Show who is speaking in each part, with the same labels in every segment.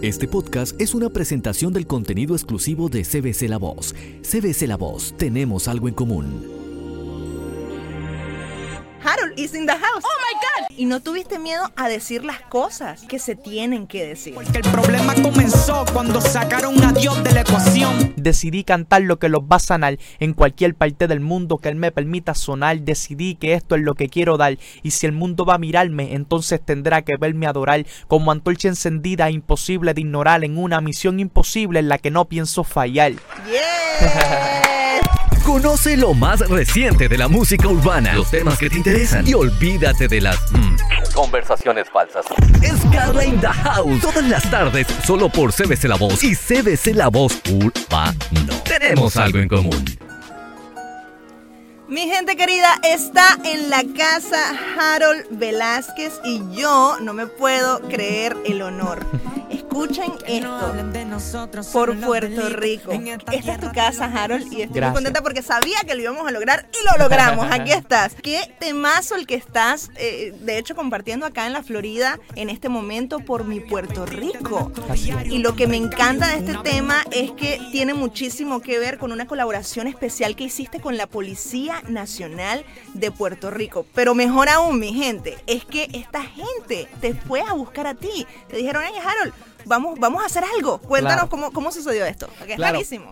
Speaker 1: Este podcast es una presentación del contenido exclusivo de CBC La Voz. CBC La Voz, tenemos algo en común.
Speaker 2: Harold is in the house. Oh my God. Y no tuviste miedo a decir las cosas que se tienen que decir.
Speaker 3: Porque el problema comenzó cuando sacaron a Dios de la ecuación.
Speaker 4: Decidí cantar lo que los va a sanar en cualquier parte del mundo que Él me permita sonar. Decidí que esto es lo que quiero dar. Y si el mundo va a mirarme, entonces tendrá que verme adorar. Como antorcha encendida, imposible de ignorar. En una misión imposible en la que no pienso fallar.
Speaker 2: Yeah.
Speaker 1: Conoce lo más reciente de la música urbana, los temas que te interesan y olvídate de las conversaciones falsas. Es Carla in the House, todas las tardes, solo por CBC La Voz y CBC La Voz Urbano. Tenemos algo en común.
Speaker 2: Mi gente querida, está en la casa Harold Velázquez y yo no me puedo creer el honor. Escuchen esto, por Puerto Rico. Esta es tu casa, Harold, y estoy muy contenta porque sabía que lo íbamos a lograr y lo logramos. Aquí estás. Qué temazo el que estás, de hecho, compartiendo acá en la Florida en este momento por mi Puerto Rico. Y lo que me encanta de este tema es que tiene muchísimo que ver con una colaboración especial que hiciste con la Policía Nacional de Puerto Rico. Pero mejor aún, mi gente, es que esta gente te fue a buscar a ti. Te dijeron, hey, Harold, vamos a hacer algo. Cuéntanos cómo sucedió esto, porque es rarísimo.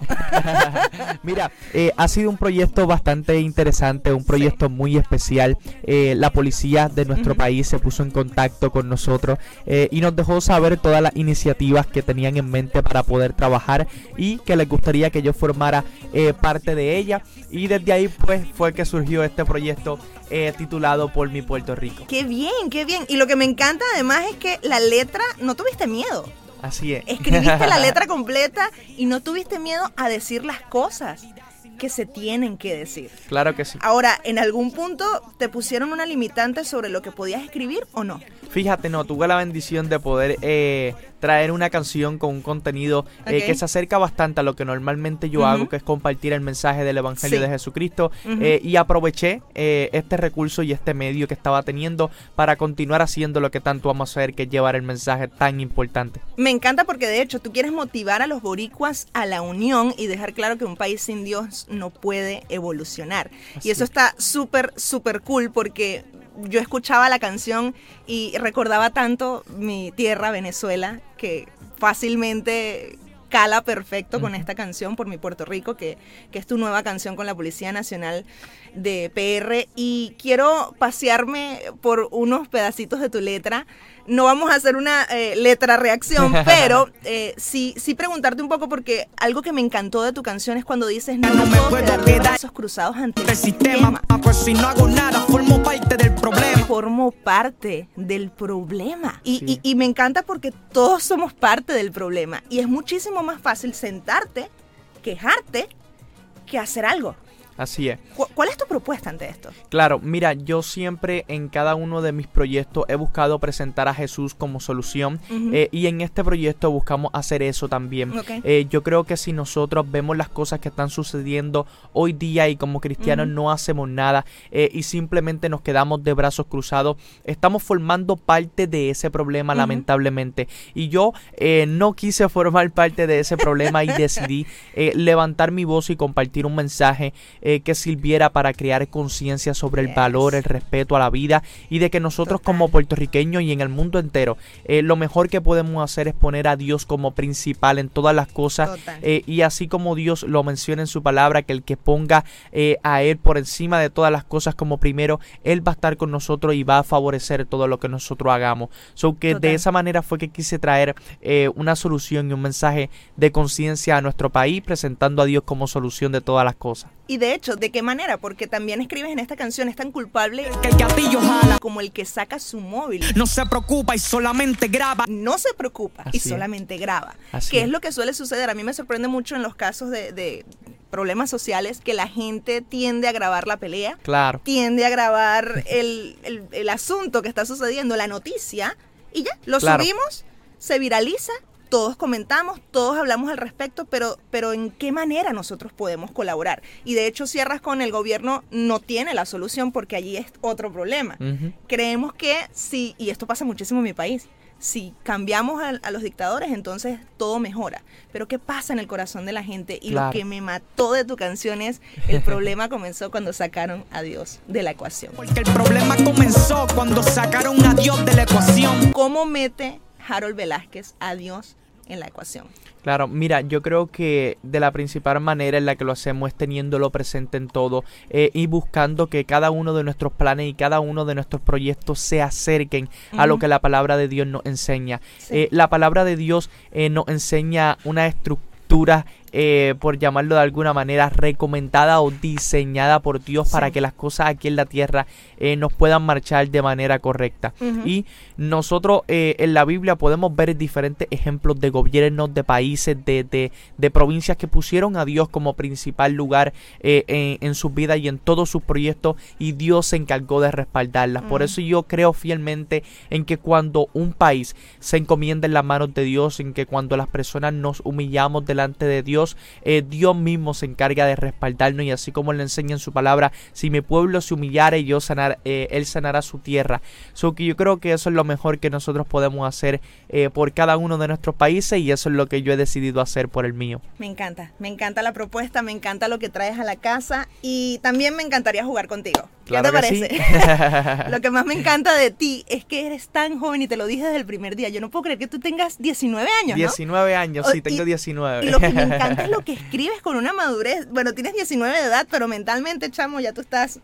Speaker 4: Mira, ha sido un proyecto bastante interesante, un proyecto muy especial. La policía de nuestro país se puso en contacto con nosotros y nos dejó saber todas las iniciativas que tenían en mente para poder trabajar y que les gustaría que yo formara parte de ella. Y desde ahí pues fue que surgió este proyecto titulado Por mi Puerto Rico.
Speaker 2: ¡Qué bien, qué bien! Y lo que me encanta además es que la letra, no tuviste miedo.
Speaker 4: Así es.
Speaker 2: Escribiste la letra completa y no tuviste miedo a decir las cosas que se tienen que decir.
Speaker 4: Claro que sí.
Speaker 2: Ahora, ¿en algún punto te pusieron una limitante sobre lo que podías escribir o no?
Speaker 4: Fíjate, no, tuve la bendición de poder traer una canción con un contenido que se acerca bastante a lo que normalmente yo hago, que es compartir el mensaje del Evangelio de Jesucristo, y aproveché este recurso y este medio que estaba teniendo para continuar haciendo lo que tanto vamos a hacer, que es llevar el mensaje tan importante.
Speaker 2: Me encanta porque de hecho tú quieres motivar a los boricuas a la unión y dejar claro que un país sin Dios no puede evolucionar. Así. Y eso está súper, súper cool porque yo escuchaba la canción y recordaba tanto mi tierra, Venezuela, que fácilmente cala perfecto con esta canción por mi Puerto Rico, que es tu nueva canción con la Policía Nacional de PR. Y quiero pasearme por unos pedacitos de tu letra. No vamos a hacer una letra reacción, pero sí preguntarte un poco, porque algo que me encantó de tu canción es cuando dices no puedo quedar de brazos cruzados ante el sistema.
Speaker 3: Pues si no hago nada, formo parte del problema.
Speaker 2: Formo parte del problema. Y me encanta porque todos somos parte del problema. Y es muchísimo más fácil sentarte, quejarte, que hacer algo.
Speaker 4: Así es.
Speaker 2: ¿Cuál es tu propuesta ante esto?
Speaker 4: Claro, mira, yo siempre en cada uno de mis proyectos he buscado presentar a Jesús como solución, y en este proyecto buscamos hacer eso también. Yo creo que si nosotros vemos las cosas que están sucediendo hoy día y como cristianos no hacemos nada y simplemente nos quedamos de brazos cruzados, estamos formando parte de ese problema, lamentablemente. Y yo no quise formar parte de ese problema y decidí levantar mi voz y compartir un mensaje que sirviera para crear conciencia sobre el valor, el respeto a la vida, y de que nosotros como puertorriqueños y en el mundo entero, lo mejor que podemos hacer es poner a Dios como principal en todas las cosas, y así como Dios lo menciona en su palabra, que el que ponga a Él por encima de todas las cosas como primero, Él va a estar con nosotros y va a favorecer todo lo que nosotros hagamos. De esa manera fue que quise traer una solución y un mensaje de conciencia a nuestro país, presentando a Dios como solución de todas las cosas.
Speaker 2: Y de hecho, ¿de qué manera? Porque también escribes en esta canción, es tan culpable
Speaker 3: que el gatillo jala
Speaker 2: como el que saca su móvil.
Speaker 3: No se preocupa y solamente graba.
Speaker 2: No se preocupa y solamente graba. Que es lo que suele suceder. A mí me sorprende mucho en los casos de problemas sociales que la gente tiende a grabar la pelea.
Speaker 4: Claro.
Speaker 2: Tiende a grabar el asunto que está sucediendo, la noticia, y ya, lo subimos, se viraliza. Todos comentamos, todos hablamos al respecto, pero ¿en qué manera nosotros podemos colaborar? Y de hecho cierras con el gobierno no tiene la solución porque allí es otro problema. Creemos que sí, y esto pasa muchísimo en mi país, si cambiamos a los dictadores, entonces todo mejora. Pero ¿qué pasa en el corazón de la gente? Y lo que me mató de tu canción es, el problema comenzó cuando sacaron a Dios de la ecuación.
Speaker 3: Porque el problema comenzó cuando sacaron a Dios de la ecuación.
Speaker 2: ¿Cómo mete Harold Velázquez a Dios en la ecuación?
Speaker 4: Claro, mira, yo creo que de la principal manera en la que lo hacemos es teniéndolo presente en todo y buscando que cada uno de nuestros planes y cada uno de nuestros proyectos se acerquen a lo que la palabra de Dios nos enseña. Sí. La palabra de Dios nos enseña una estructura, por llamarlo de alguna manera, recomendada o diseñada por Dios para que las cosas aquí en la tierra nos puedan marchar de manera correcta. Y nosotros en la Biblia podemos ver diferentes ejemplos de gobiernos, de países, de provincias que pusieron a Dios como principal lugar en sus vidas y en todos sus proyectos, y Dios se encargó de respaldarlas. Por eso yo creo fielmente en que cuando un país se encomienda en las manos de Dios, en que cuando las personas nos humillamos delante de Dios, Dios mismo se encarga de respaldarnos, y así como le enseña en su palabra, si mi pueblo se humillare, Él sanará su tierra. Que yo creo que eso es lo mejor que nosotros podemos hacer por cada uno de nuestros países, y eso es lo que yo he decidido hacer por el mío.
Speaker 2: Me encanta la propuesta, me encanta lo que traes a la casa, y también me encantaría jugar contigo. ¿Qué te parece? Sí. Lo que más me encanta de ti es que eres tan joven, y te lo dije desde el primer día. Yo no puedo creer que tú tengas 19 años, ¿no?
Speaker 4: 19 años, sí, tengo 19.
Speaker 2: Y lo que me encanta es lo que escribes con una madurez. Bueno, tienes 19 de edad, pero mentalmente, chamo, ya tú estás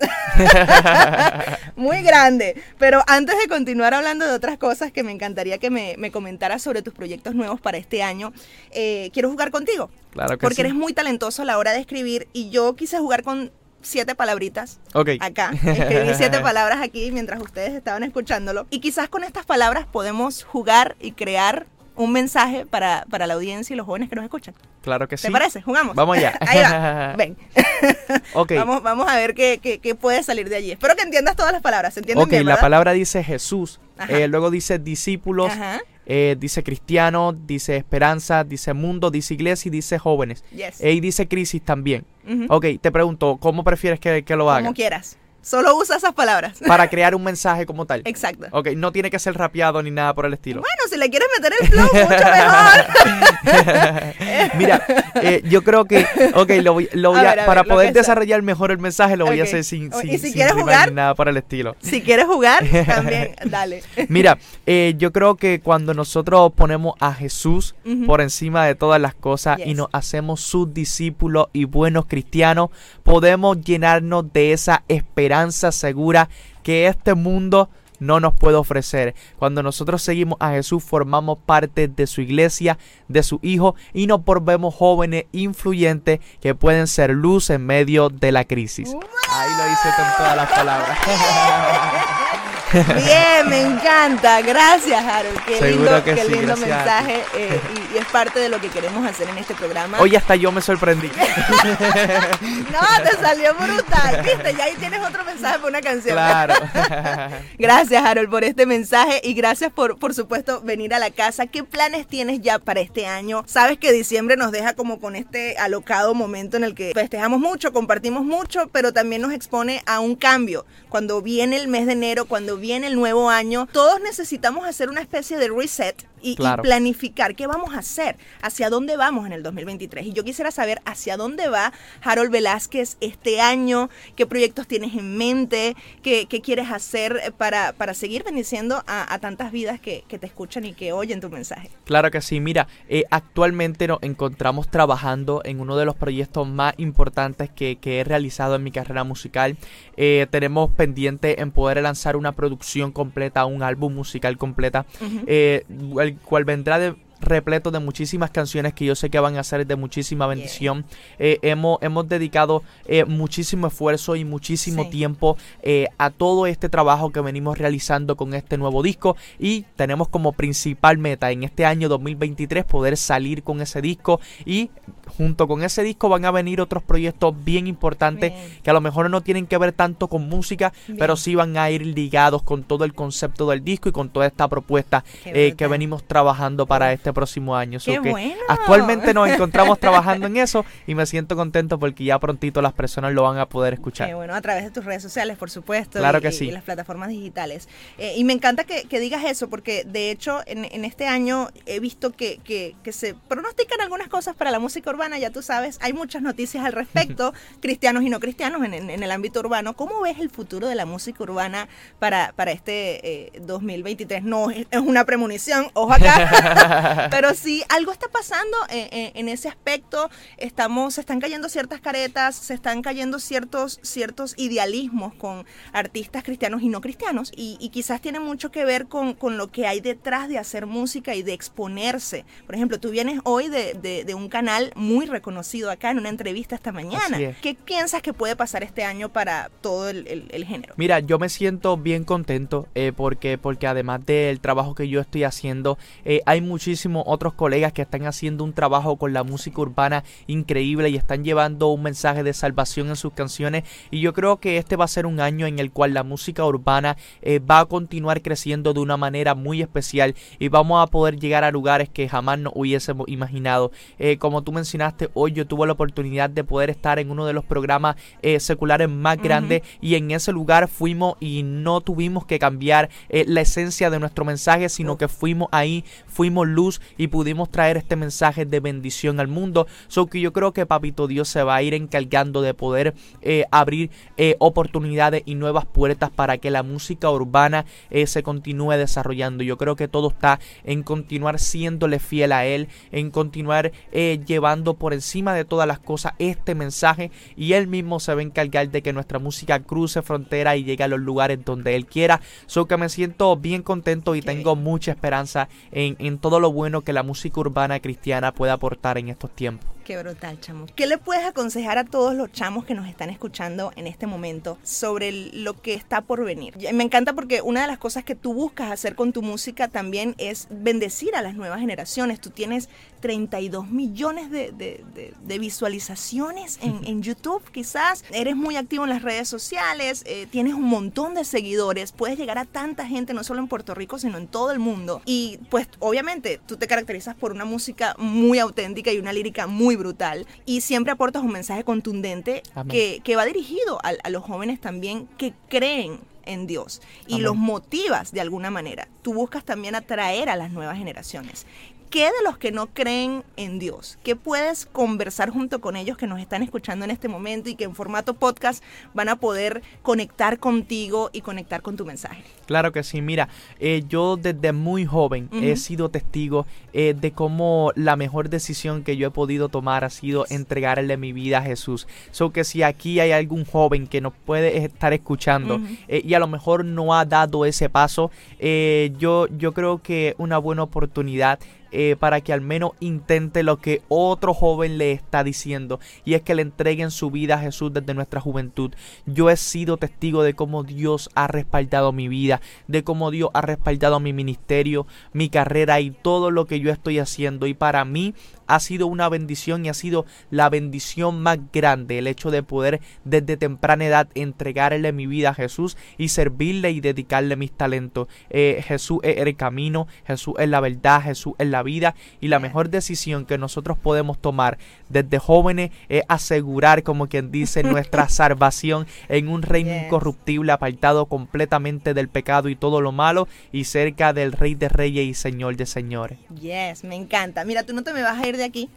Speaker 2: muy grande. Pero antes de continuar hablando de otras cosas que me encantaría que me comentaras sobre tus proyectos nuevos para este año, quiero jugar contigo.
Speaker 4: Claro que
Speaker 2: porque
Speaker 4: sí.
Speaker 2: Eres muy talentoso a la hora de escribir, y yo quise jugar con 7 palabritas acá. Escribí 7 palabras aquí mientras ustedes estaban escuchándolo. Y quizás con estas palabras podemos jugar y crear un mensaje para la audiencia y los jóvenes que nos escuchan.
Speaker 4: Claro que sí.
Speaker 2: ¿Te parece? ¿Jugamos?
Speaker 4: Vamos allá.
Speaker 2: Ahí va. Ven.
Speaker 4: Okay.
Speaker 2: Vamos a ver qué puede salir de allí. Espero que entiendas todas las palabras. ¿Se entienden bien,
Speaker 4: la
Speaker 2: verdad?
Speaker 4: palabra dice Jesús. Luego dice discípulos. Dice cristiano, dice esperanza, dice mundo, dice iglesia y dice jóvenes.
Speaker 2: Yes.
Speaker 4: Y dice crisis también. Te pregunto, ¿cómo prefieres que lo haga?
Speaker 2: Como quieras. Solo usa esas palabras.
Speaker 4: Para crear un mensaje como tal.
Speaker 2: Exacto.
Speaker 4: No tiene que ser rapeado ni nada por el estilo.
Speaker 2: Bueno, si le quieres meter el flow, mucho mejor.
Speaker 4: Mira, yo creo que, para poder desarrollar mejor el mensaje, lo voy a hacer sin
Speaker 2: quieres jugar,
Speaker 4: ni nada por el estilo.
Speaker 2: Si quieres jugar, también, dale.
Speaker 4: Mira, yo creo que cuando nosotros ponemos a Jesús por encima de todas las cosas y nos hacemos sus discípulos y buenos cristianos, podemos llenarnos de esa esperanza segura que este mundo no nos puede ofrecer. Cuando nosotros seguimos a Jesús, formamos parte de su iglesia, de su Hijo, y nos volvemos jóvenes influyentes que pueden ser luz en medio de la crisis. ¡Wow! Ahí lo hice con todas las palabras.
Speaker 2: Bien, me encanta. Gracias, Harold. Qué lindo
Speaker 4: mensaje.
Speaker 2: Y es parte de lo que queremos hacer en este programa.
Speaker 4: Hoy hasta yo me sorprendí.
Speaker 2: No, te salió brutal. Viste, ya ahí tienes otro mensaje para una canción.
Speaker 4: Claro.
Speaker 2: Gracias, Harold, por este mensaje, y gracias por supuesto, venir a la casa. ¿Qué planes tienes ya para este año? Sabes que diciembre nos deja como con este alocado momento en el que festejamos mucho, compartimos mucho, pero también nos expone a un cambio. Cuando viene el mes de enero, cuando viene el nuevo año, todos necesitamos hacer una especie de reset y planificar qué vamos a hacer, hacia dónde vamos en el 2023. Y yo quisiera saber hacia dónde va Harold Velázquez este año, qué proyectos tienes en mente, qué quieres hacer para seguir bendiciendo a tantas vidas que te escuchan y que oyen tu mensaje.
Speaker 4: Claro que sí. Mira, actualmente nos encontramos trabajando en uno de los proyectos más importantes que he realizado en mi carrera musical. Tenemos pendiente en poder lanzar una producción completa, un álbum musical completa, el cual vendrá repleto de muchísimas canciones que yo sé que van a ser de muchísima bendición. Hemos dedicado muchísimo esfuerzo y muchísimo tiempo a todo este trabajo que venimos realizando con este nuevo disco, y tenemos como principal meta en este año 2023 poder salir con ese disco, y junto con ese disco van a venir otros proyectos bien importantes que a lo mejor no tienen que ver tanto con música, pero sí van a ir ligados con todo el concepto del disco y con toda esta propuesta que venimos trabajando para este próximo año.
Speaker 2: ¡Qué bueno!
Speaker 4: Actualmente nos encontramos trabajando en eso y me siento contento porque ya prontito las personas lo van a poder escuchar.
Speaker 2: Qué bueno, a través de tus redes sociales, por supuesto.
Speaker 4: Claro que sí.
Speaker 2: Y las plataformas digitales. Y me encanta que digas eso porque, de hecho, en este año he visto que se pronostican algunas cosas para la música urbana, ya tú sabes, hay muchas noticias al respecto, cristianos y no cristianos en el ámbito urbano. ¿Cómo ves el futuro de la música urbana para este 2023? No es una premonición, ojo acá, pero sí, algo está pasando en ese aspecto. Se están cayendo ciertas caretas, se están cayendo ciertos idealismos con artistas cristianos y no cristianos, y quizás tiene mucho que ver con lo que hay detrás de hacer música y de exponerse. Por ejemplo, tú vienes hoy de un canal muy reconocido acá en una entrevista esta mañana. ¿Qué piensas que puede pasar este año para todo el género?
Speaker 4: Mira, yo me siento bien contento porque además del trabajo que yo estoy haciendo, hay muchísimos otros colegas que están haciendo un trabajo con la música urbana increíble y están llevando un mensaje de salvación en sus canciones, y yo creo que este va a ser un año en el cual la música urbana va a continuar creciendo de una manera muy especial y vamos a poder llegar a lugares que jamás nos hubiésemos imaginado. Como tú mencionaste, hoy yo tuve la oportunidad de poder estar en uno de los programas seculares más grandes, y en ese lugar fuimos y no tuvimos que cambiar la esencia de nuestro mensaje, sino que fuimos ahí, fuimos luz y pudimos traer este mensaje de bendición al mundo. Que yo creo que Papito Dios se va a ir encargando de poder abrir oportunidades y nuevas puertas para que la música urbana se continúe desarrollando. Yo creo que todo está en continuar siéndole fiel a Él, en continuar llevando por encima de todas las cosas este mensaje, y Él mismo se va a encargar de que nuestra música cruce frontera y llegue a los lugares donde Él quiera. Que me siento bien contento y tengo mucha esperanza en todo lo bueno que la música urbana cristiana puede aportar en estos tiempos.
Speaker 2: Qué brutal, chamo. ¿Qué le puedes aconsejar a todos los chamos que nos están escuchando en este momento sobre lo que está por venir? Me encanta porque una de las cosas que tú buscas hacer con tu música también es bendecir a las nuevas generaciones. Tú tienes 32 millones de visualizaciones en YouTube, quizás. Eres muy activo en las redes sociales, tienes un montón de seguidores, puedes llegar a tanta gente, no solo en Puerto Rico, sino en todo el mundo. Y pues obviamente tú te caracterizas por una música muy auténtica y una lírica muy brutal, y siempre aportas un mensaje contundente que va dirigido a los jóvenes también que creen en Dios y
Speaker 4: Amén.
Speaker 2: Los motivas de alguna manera. Tú buscas también atraer a las nuevas generaciones. ¿Qué de los que no creen en Dios? ¿Qué puedes conversar junto con ellos que nos están escuchando en este momento y que en formato podcast van a poder conectar contigo y conectar con tu mensaje?
Speaker 4: Claro que sí. Mira, yo desde muy joven he sido testigo de cómo la mejor decisión que yo he podido tomar ha sido entregarle mi vida a Jesús. Que si aquí hay algún joven que nos puede estar escuchando y a lo mejor no ha dado ese paso, yo creo que una buena oportunidad para que al menos intente lo que otro joven le está diciendo, y es que le entreguen su vida a Jesús desde nuestra juventud. Yo he sido testigo de cómo Dios ha respaldado mi vida, de cómo Dios ha respaldado mi ministerio, mi carrera y todo lo que yo estoy haciendo, y para mí ha sido una bendición y ha sido la bendición más grande el hecho de poder desde temprana edad entregarle mi vida a Jesús y servirle y dedicarle mis talentos. Jesús es el camino, Jesús es la verdad, Jesús es la vida, y la mejor decisión que nosotros podemos tomar desde jóvenes es asegurar, como quien dice, nuestra salvación en un reino incorruptible, apartado completamente del pecado y todo lo malo, y cerca del Rey de Reyes y Señor de Señores.
Speaker 2: Yes, me encanta. Mira, tú no te me vas a ir de aquí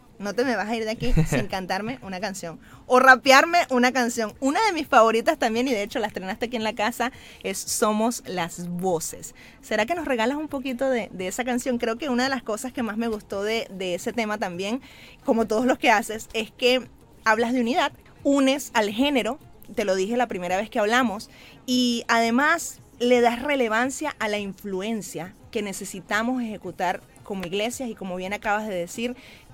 Speaker 2: sin cantarme una canción o rapearme una canción. Una de mis favoritas también, y de hecho la estrenaste aquí en la casa, es Somos las Voces. ¿Será que nos regalas un poquito de esa canción? Creo que una de las cosas que más me gustó de ese tema también, como todos los que haces, es que hablas de unidad, unes al género, te lo dije la primera vez que hablamos, y además le das relevancia a la influencia que necesitamos ejecutar como iglesias, y como bien acabas de decir,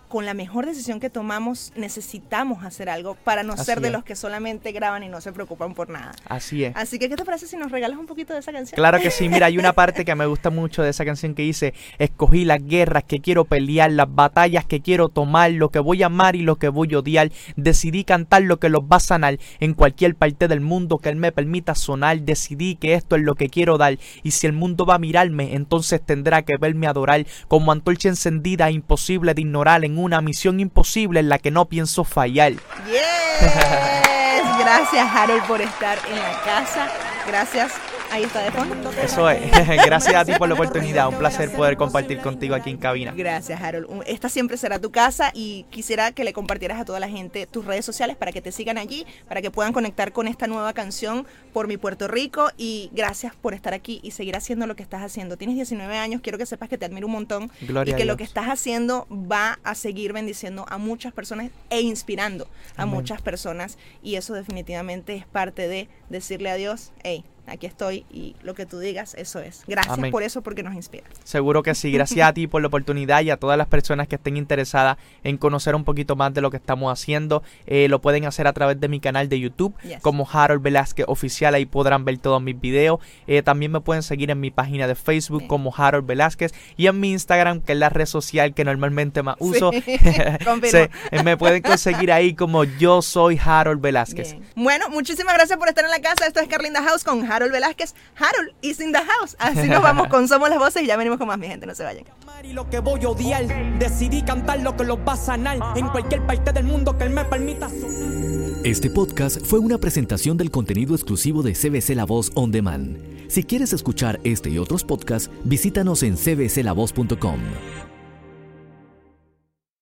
Speaker 2: con la mejor decisión que tomamos, necesitamos hacer algo para no ser de los que solamente graban y no se preocupan por nada.
Speaker 4: Así es.
Speaker 2: Así que, ¿qué te parece si nos regalas un poquito de esa canción?
Speaker 4: Claro que sí. Mira, hay una parte que me gusta mucho de esa canción que dice: escogí las guerras que quiero pelear, las batallas que quiero tomar, lo que voy a amar y lo que voy a odiar. Decidí cantar lo que los va a sanar en cualquier parte del mundo que Él me permita sonar. Decidí que esto es lo que quiero dar, y si el mundo va a mirarme, entonces tendrá que verme adorar. Como antorcha encendida, imposible de ignorar, en una misión imposible en la que no pienso fallar.
Speaker 2: Yes. Gracias, Harold, por estar en la casa. Gracias. Ahí está de fondo.
Speaker 4: Eso es. Gracias a ti por la oportunidad. Un placer poder compartir contigo aquí en cabina.
Speaker 2: Gracias, Harold. Esta siempre será tu casa y quisiera que le compartieras a toda la gente tus redes sociales para que te sigan allí, para que puedan conectar con esta nueva canción Por mi Puerto Rico. Y gracias por estar aquí y seguir haciendo lo que estás haciendo. Tienes 19 años, quiero que sepas que te admiro un montón.
Speaker 4: Gloria
Speaker 2: y que
Speaker 4: a Dios.
Speaker 2: lo que estás haciendo va a seguir bendiciendo a muchas personas e inspirando a muchas personas. Y eso definitivamente es parte de decirle a Dios: hey, aquí estoy y lo que tú digas, eso es. Gracias
Speaker 4: Amén.
Speaker 2: por eso, porque nos inspira.
Speaker 4: Seguro que sí. Gracias a ti por la oportunidad y a todas las personas que estén interesadas en conocer un poquito más de lo que estamos haciendo. Lo pueden hacer a través de mi canal de YouTube, como Harold Velázquez Oficial. Ahí podrán ver todos mis videos. También me pueden seguir en mi página de Facebook como Harold Velázquez, y en mi Instagram, que es la red social que normalmente más uso. Me pueden conseguir ahí como Yo Soy Harold Velázquez.
Speaker 2: Bien. Bueno, muchísimas gracias por estar en la casa. Esto es Carla in the House con Harold Velázquez. Harold is in the house. Así nos vamos con Somos las Voces y ya venimos con más, mi gente, no se vayan.
Speaker 3: Y lo que voy a odiar, decidí cantar lo que los va a sanar en cualquier parte del mundo que Él me permita sonar.
Speaker 1: Este podcast fue una presentación del contenido exclusivo de CBC La Voz On Demand. Si quieres escuchar este y otros podcasts, visítanos en cbclavoz.com.